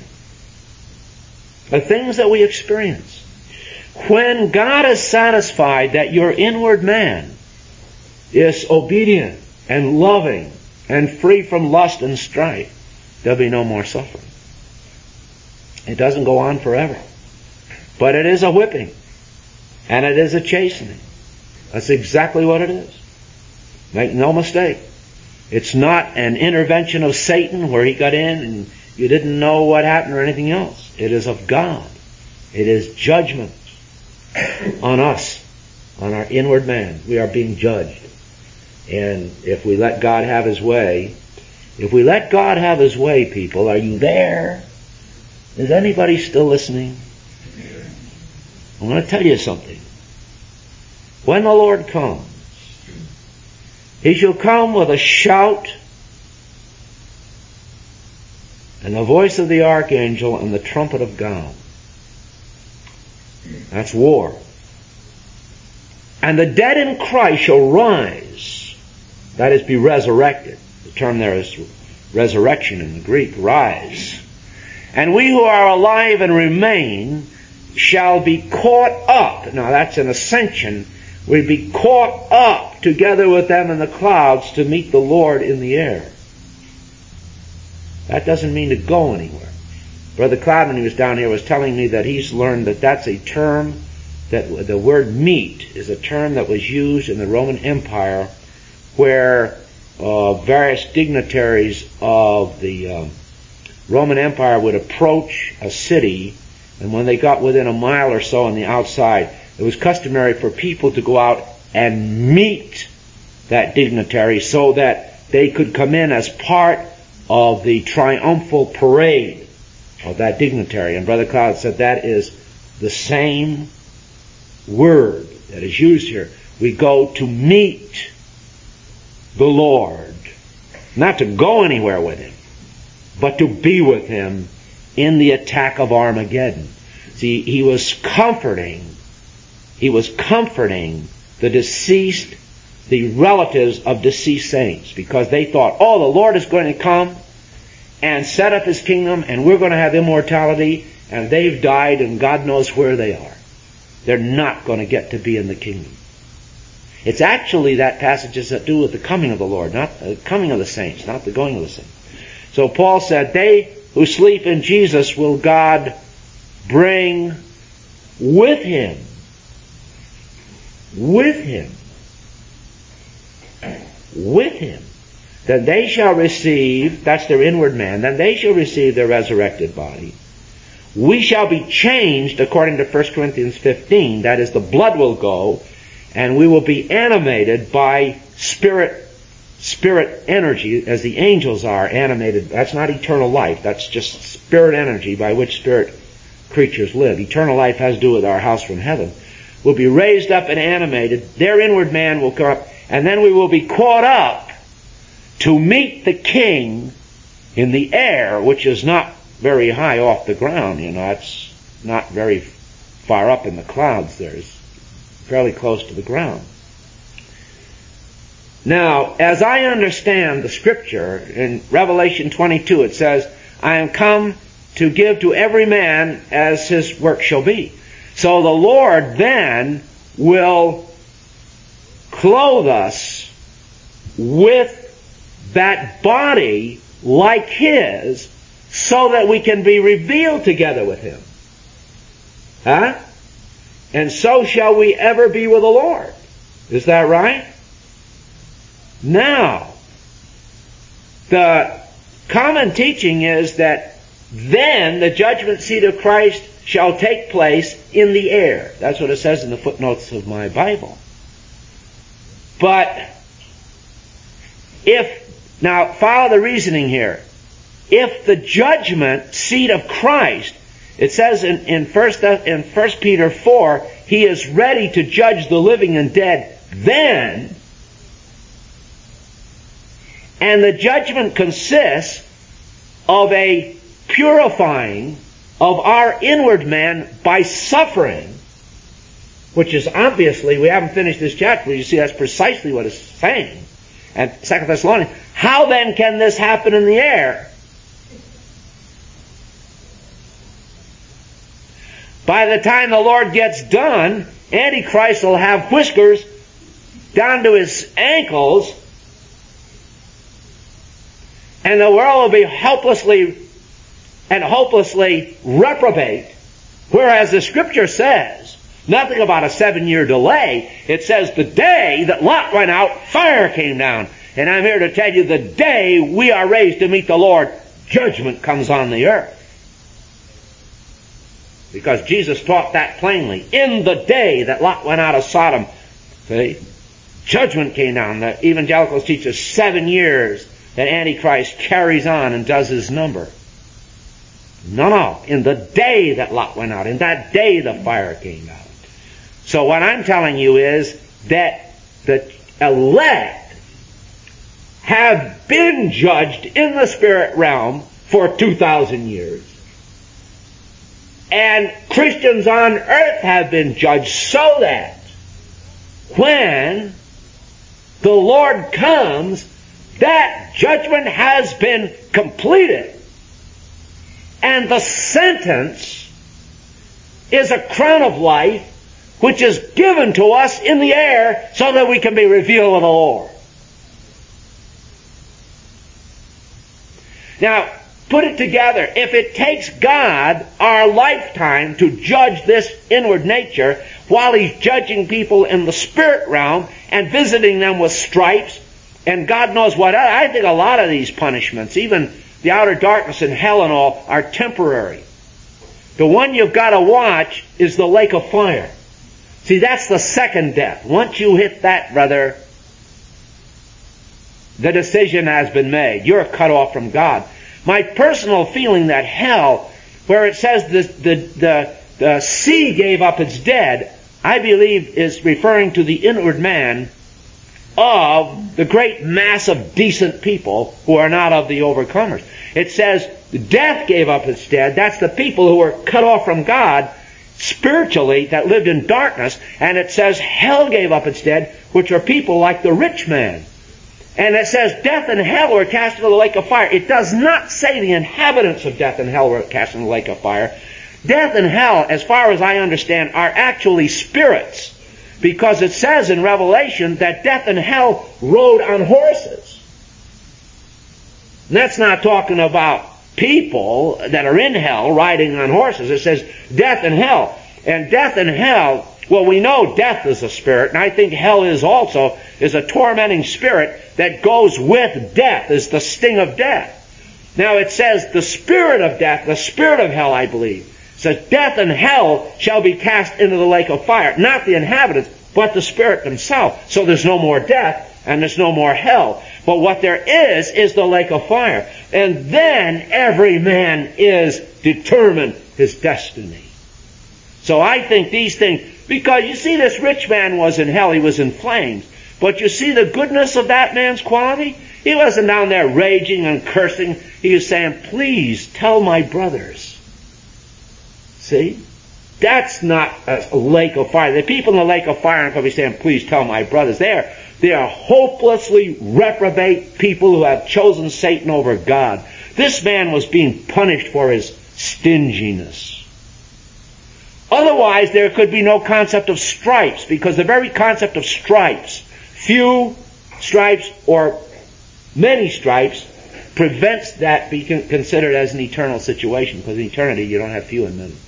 The things that we experience. When God is satisfied that your inward man is obedient and loving and free from lust and strife, there'll be no more suffering. It doesn't go on forever. But it is a whipping. And it is a chastening. That's exactly what it is. Make no mistake. It's not an intervention of Satan where he got in and you didn't know what happened or anything else. It is of God. It is judgment on us, on our inward man. We are being judged. And if we let God have His way, if we let God have His way, people, are you there? Is anybody still listening? I'm going to tell you something. When the Lord comes, He shall come with a shout and the voice of the archangel and the trumpet of God. That's war. And the dead in Christ shall rise. That is, be resurrected. The term there is resurrection in the Greek, rise. And we who are alive and remain shall be caught up. Now that's an ascension. We'll be caught up together with them in the clouds to meet the Lord in the air. That doesn't mean to go anywhere. Brother Cloud, when he was down here, was telling me that he's learned that that's a term, that the word meet is a term that was used in the Roman Empire where uh, various dignitaries of the um, Roman Empire would approach a city, and when they got within a mile or so on the outside, it was customary for people to go out and meet that dignitary so that they could come in as part of the triumphal parade of that dignitary. And Brother Cloud said that is the same word that is used here. We go to meet the Lord, not to go anywhere with Him, but to be with Him in the attack of Armageddon. See, He was comforting He was comforting the deceased, the relatives of deceased saints, because they thought, oh, the Lord is going to come and set up His kingdom, and we're going to have immortality, and they've died, and God knows where they are. They're not going to get to be in the kingdom. It's actually that passage has to do with the coming of the Lord, not the coming of the saints, not the going of the saints. So Paul said, they who sleep in Jesus will God bring with Him. With Him. With Him. Then they shall receive, that's their inward man, then they shall receive their resurrected body. We shall be changed according to First Corinthians fifteen. That is, the blood will go, and we will be animated by spirit, spirit energy, as the angels are animated. That's not eternal life. That's just spirit energy by which spirit creatures live. Eternal life has to do with our house from heaven. Will be raised up and animated. Their inward man will come up, and then we will be caught up to meet the King in the air, which is not very high off the ground. You know, it's not very far up in the clouds there. It's fairly close to the ground. Now, as I understand the Scripture, in Revelation twenty-two it says, I am come to give to every man as his work shall be. So the Lord then will clothe us with that body like His so that we can be revealed together with Him. Huh? And so shall we ever be with the Lord. Is that right? Now, the common teaching is that then the judgment seat of Christ shall take place in the air. That's what it says in the footnotes of my Bible. But if, now follow the reasoning here. If the judgment seat of Christ, it says in, in, First, in First Peter four, He is ready to judge the living and dead then, and the judgment consists of a purifying of our inward man by suffering, which is obviously, we haven't finished this chapter, but you see that's precisely what it's saying. And Second Thessalonians, how then can this happen in the air? By the time the Lord gets done, Antichrist will have whiskers down to his ankles, and the world will be helplessly and hopelessly reprobate Whereas the Scripture says nothing about a seven-year delay. It says the day that Lot went out, fire came down. And I'm here to tell you, the day we are raised to meet the Lord, judgment comes on the earth. Because Jesus taught that plainly. In the day that Lot went out of Sodom, see, judgment came down. The evangelicals teach us seven years that Antichrist carries on and does his number. No, no. In the day that Lot went out, in that day the fire came out. So what I'm telling you is that the elect have been judged in the spirit realm for two thousand years. And Christians on earth have been judged so that when the Lord comes, that judgment has been completed. And the sentence is a crown of life which is given to us in the air so that we can be revealed with the Lord. Now, put it together. If it takes God our lifetime to judge this inward nature while He's judging people in the spirit realm and visiting them with stripes and God knows what, I think a lot of these punishments, even the outer darkness and hell and all, are temporary. The one you've got to watch is the lake of fire. See, that's the second death. Once you hit that, brother, the decision has been made. You're cut off from God. My personal feeling that hell, where it says the, the, the, the sea gave up its dead, I believe is referring to the inward man of the great mass of decent people who are not of the overcomers. It says death gave up its dead. That's the people who were cut off from God spiritually that lived in darkness. And it says hell gave up its dead, which are people like the rich man. And it says death and hell were cast into the lake of fire. It does not say the inhabitants of death and hell were cast into the lake of fire. Death and hell, as far as I understand, are actually spirits. Because it says in Revelation that death and hell rode on horses. And that's not talking about people that are in hell riding on horses. It says death and hell. And death and hell, well, we know death is a spirit, and I think hell is also, is a tormenting spirit that goes with death, is the sting of death. Now it says the spirit of death, the spirit of hell, I believe, says death and hell shall be cast into the lake of fire. Not the inhabitants, but the spirit themselves. So there's no more death, and there's no more hell. But what there is, is the lake of fire. And then every man is determined his destiny. So I think these things, because you see this rich man was in hell, he was in flames. But you see the goodness of that man's quality? He wasn't down there raging and cursing. He was saying, please tell my brothers. See? That's not a lake of fire. The people in the lake of fire aren't going to be saying, please tell my brothers. They are, they are hopelessly reprobate people who have chosen Satan over God. This man was being punished for his stinginess. Otherwise, there could be no concept of stripes, because the very concept of stripes, few stripes or many stripes, prevents that being considered as an eternal situation, because in eternity you don't have few and many.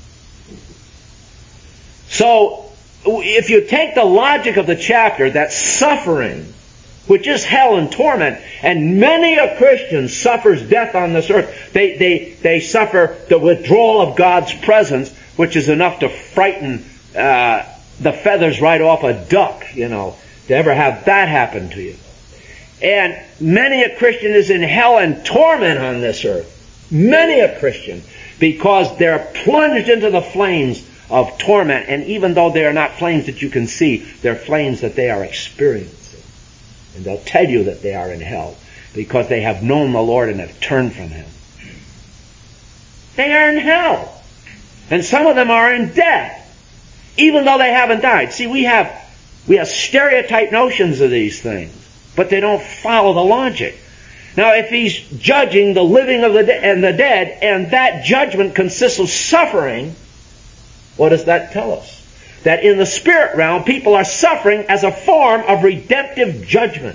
So, if you take the logic of the chapter, that suffering, which is hell and torment, and many a Christian suffers death on this earth, they, they, they suffer the withdrawal of God's presence, which is enough to frighten uh, the feathers right off a duck, you know, to ever have that happen to you. And many a Christian is in hell and torment on this earth. Many a Christian, because they're plunged into the flames of torment, and even though they are not flames that you can see, they're flames that they are experiencing. And they'll tell you that they are in hell, because they have known the Lord and have turned from Him. They are in hell. And some of them are in death, even though they haven't died. See, we have, we have stereotype notions of these things, but they don't follow the logic. Now, if He's judging the living of the de- and the dead, and that judgment consists of suffering, what does that tell us? That in the spirit realm, people are suffering as a form of redemptive judgment.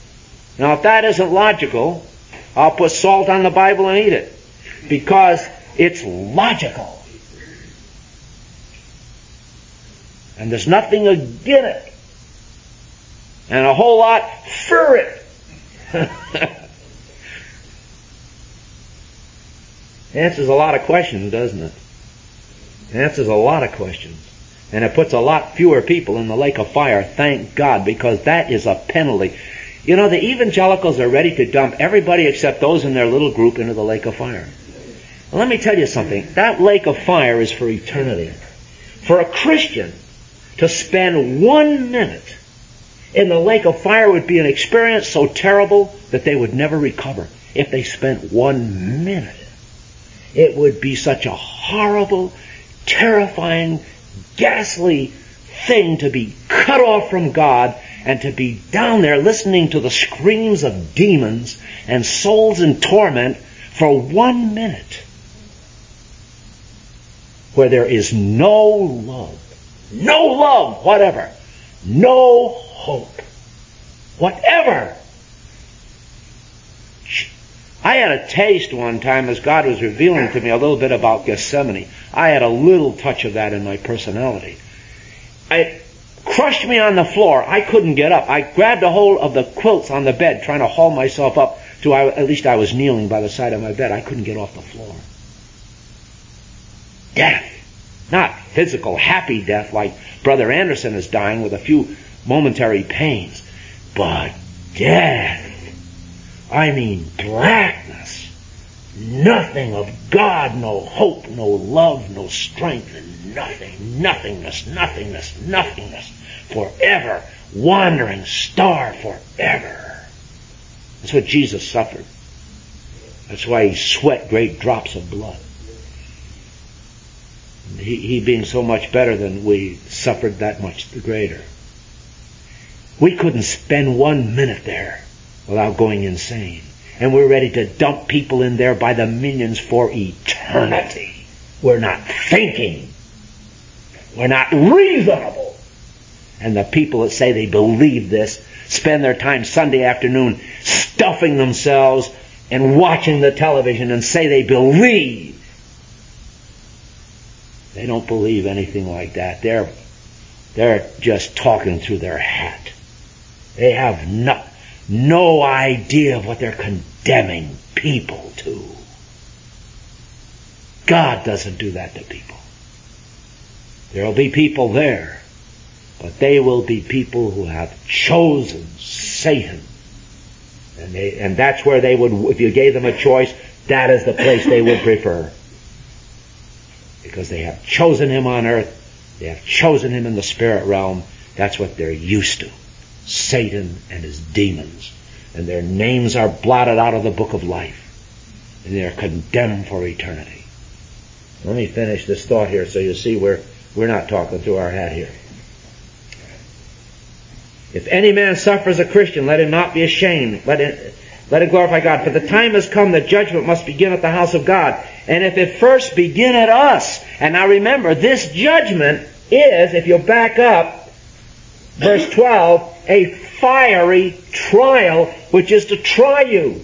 Now, if that isn't logical, I'll put salt on the Bible and eat it. Because It's logical. And there's nothing against it. And a whole lot for it. Answers a lot of questions, doesn't it? Answers a lot of questions. And it puts a lot fewer people in the lake of fire, thank God, because that is a penalty. You know, the evangelicals are ready to dump everybody except those in their little group into the lake of fire. Well, let me tell you something. That lake of fire is for eternity. For a Christian to spend one minute in the lake of fire would be an experience so terrible that they would never recover if they spent one minute. It would be such a horrible, terrifying, ghastly thing to be cut off from God and to be down there listening to the screams of demons and souls in torment for one minute where there is no love, no love whatever, no hope whatever. I had a taste one time as God was revealing to me a little bit about Gethsemane. I had a little touch of that in my personality. It crushed me on the floor. I couldn't get up. I grabbed a hold of the quilts on the bed, trying to haul myself up to, I, at least I was kneeling by the side of my bed. I couldn't get off the floor. Death. Not physical, happy death like Brother Anderson is dying with a few momentary pains. But death. I mean blackness. Nothing of God, no hope, no love, no strength, and nothing, nothingness, nothingness, nothingness. Forever. Wandering star forever. That's what Jesus suffered. That's why he sweat great drops of blood. He, he being so much better than we, suffered that much the greater. We couldn't spend one minute there without going insane. And we're ready to dump people in there by the millions for eternity. We're not thinking. We're not reasonable. And the people that say they believe this spend their time Sunday afternoon stuffing themselves and watching the television and say they believe. They don't believe anything like that. They're, they're just talking through their hat. They have no, no idea of what they're condemning people to. God doesn't do that to people. There will be people there, but they will be people who have chosen Satan. And they, and that's where they would, if you gave them a choice, that is the place they would prefer. Because they have chosen him on earth, they have chosen him in the spirit realm. That's what they're used to. Satan and his demons. And their names are blotted out of the book of life. And they're condemned for eternity. Let me finish this thought here so you see we're, we're not talking through our hat here. If any man suffers a Christian, let him not be ashamed. Let it, let it glorify God. For the time has come that judgment must begin at the house of God. And if it first begin at us. And now remember, this judgment is, if you back up, verse twelve, a fiery trial which is to try you.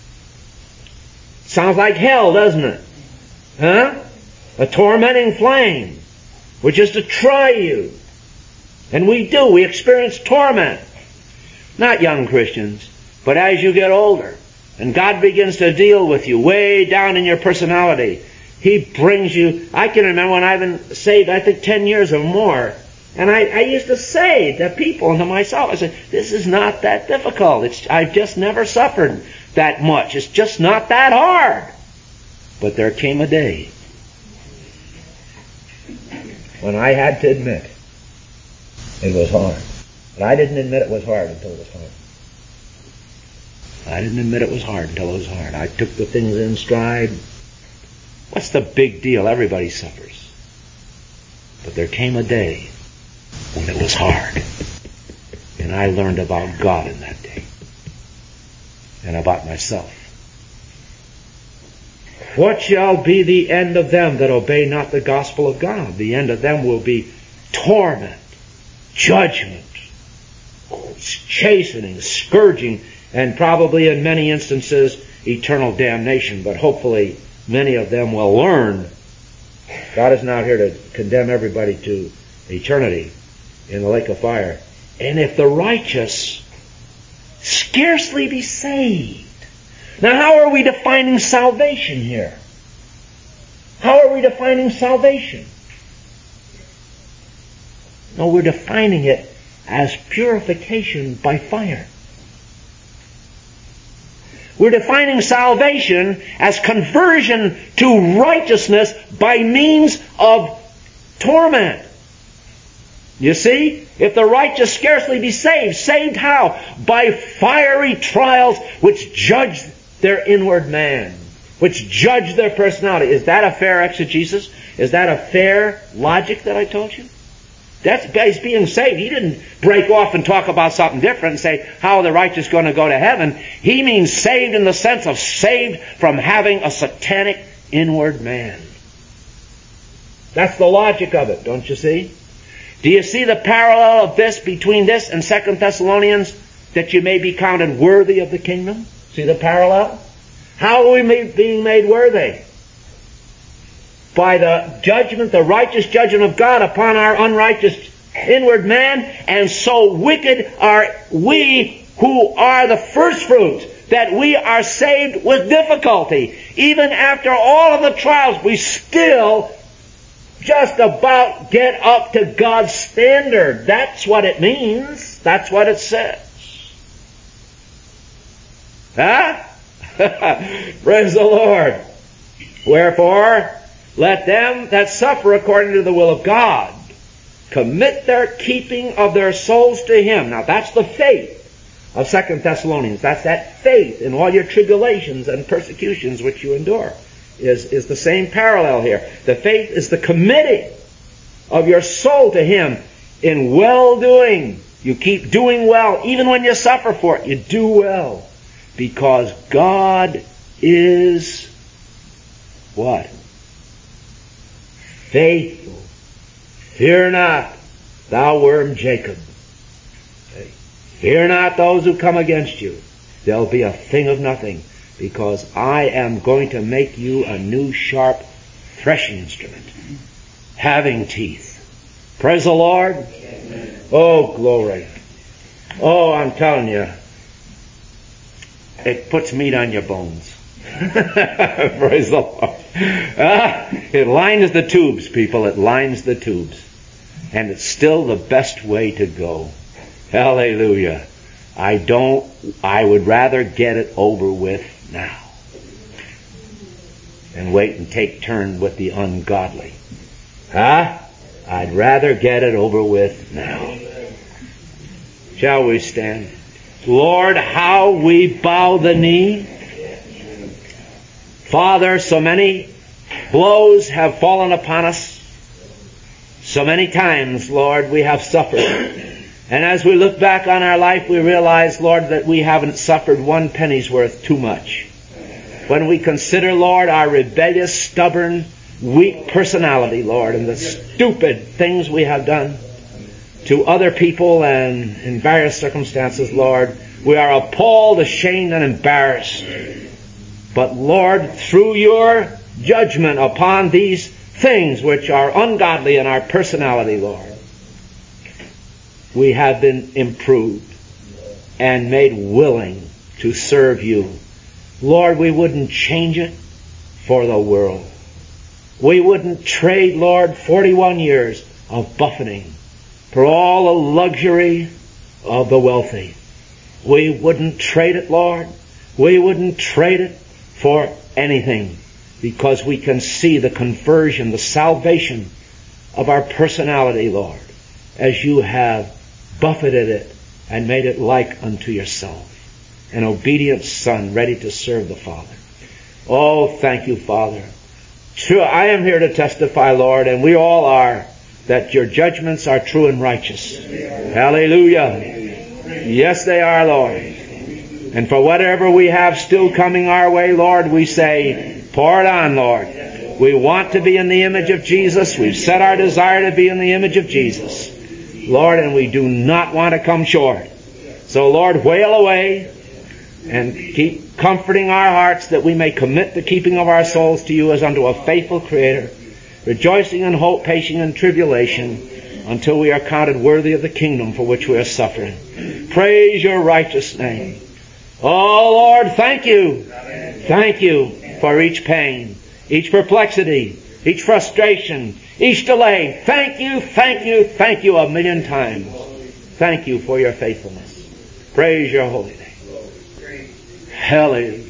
Sounds like hell, doesn't it? Huh? A tormenting flame which is to try you. And we do. We experience torment. Not young Christians, but as you get older and God begins to deal with you way down in your personality, He brings you. I can remember when I've been saved, I think ten years or more, and I, I used to say to people and to myself, I said, this is not that difficult. It's, I've just never suffered that much. It's just not that hard. But there came a day when I had to admit it was hard. But I didn't admit it was hard until it was hard. I didn't admit it was hard until it was hard. I took the things in stride. What's the big deal? Everybody suffers. But there came a day when it was hard. And I learned about God in that day. And about myself. What shall be the end of them that obey not the gospel of God? The end of them will be torment, judgment, chastening, scourging, and probably in many instances eternal damnation. But hopefully many of them will learn. God is not here to condemn everybody to eternity in the lake of fire. And if the righteous scarcely be saved. Now, how are we defining salvation here? How are we defining salvation? No, we're defining it as purification by fire. We're defining salvation as conversion to righteousness by means of torment. You see? If the righteous scarcely be saved, saved how? By fiery trials which judge their inward man, which judge their personality. Is that a fair exegesis? Is that a fair logic that I told you? That's guy's being saved. He didn't break off and talk about something different and say, how are the righteous going to go to heaven? He means saved in the sense of saved from having a satanic inward man. That's the logic of it, don't you see? Do you see the parallel of this between this and Second Thessalonians, that you may be counted worthy of the kingdom? See the parallel? How are we made, being made worthy? By the judgment, the righteous judgment of God upon our unrighteous inward man, and so wicked are we who are the first fruits, that we are saved with difficulty. Even after all of the trials, we still just about get up to God's standard. That's what it means. That's what it says. Huh? Praise the Lord. Wherefore, let them that suffer according to the will of God commit their keeping of their souls to Him. Now that's the faith of Second Thessalonians. That's that faith in all your tribulations and persecutions which you endure. Is, is the same parallel here. The faith is the committing of your soul to Him in well-doing. You keep doing well. Even when you suffer for it, you do well. Because God is what? Faithful. Fear not, thou worm Jacob. Okay. Fear not those who come against you. There'll be a thing of nothing. Because I am going to make you a new sharp threshing instrument, having teeth. Praise the Lord. Amen. Oh, glory. Oh, I'm telling you, it puts meat on your bones. Praise the Lord. Ah, it lines the tubes, people. It lines the tubes. And it's still the best way to go. Hallelujah. I don't, I would rather get it over with now and wait and take turn with the ungodly. Huh? I'd rather get it over with now. Shall we stand? Lord, how we bow the knee. Father, so many blows have fallen upon us. So many times, Lord, we have suffered. And as we look back on our life, we realize, Lord, that we haven't suffered one penny's worth too much. When we consider, Lord, our rebellious, stubborn, weak personality, Lord, and the stupid things we have done to other people and in various circumstances, Lord, we are appalled, ashamed, and embarrassed. But, Lord, through your judgment upon these things which are ungodly in our personality, Lord, we have been improved and made willing to serve you. Lord, we wouldn't change it for the world. We wouldn't trade, Lord, forty-one years of buffeting for all the luxury of the wealthy. We wouldn't trade it, Lord. We wouldn't trade it for anything, because we can see the conversion, the salvation of our personality, Lord, as you have buffeted it and made it like unto yourself. An obedient son ready to serve the Father. Oh, thank you, Father. True, I am here to testify, Lord, and we all are, that your judgments are true and righteous. Hallelujah. Yes, they are, Lord. And for whatever we have still coming our way, Lord, we say, pour it on, Lord. We want to be in the image of Jesus. We've set our desire to be in the image of Jesus, Lord, and we do not want to come short. So, Lord, whale away. and keep comforting our hearts that we may commit the keeping of our souls to you as unto a faithful Creator, rejoicing in hope, patient in tribulation, until we are counted worthy of the kingdom for which we are suffering. Praise your righteous name. Oh Lord, thank you. Thank you for each pain, each perplexity, each frustration, each delay. Thank you, thank you, thank you a million times. Thank you for your faithfulness. Praise your holy name. Hallelujah.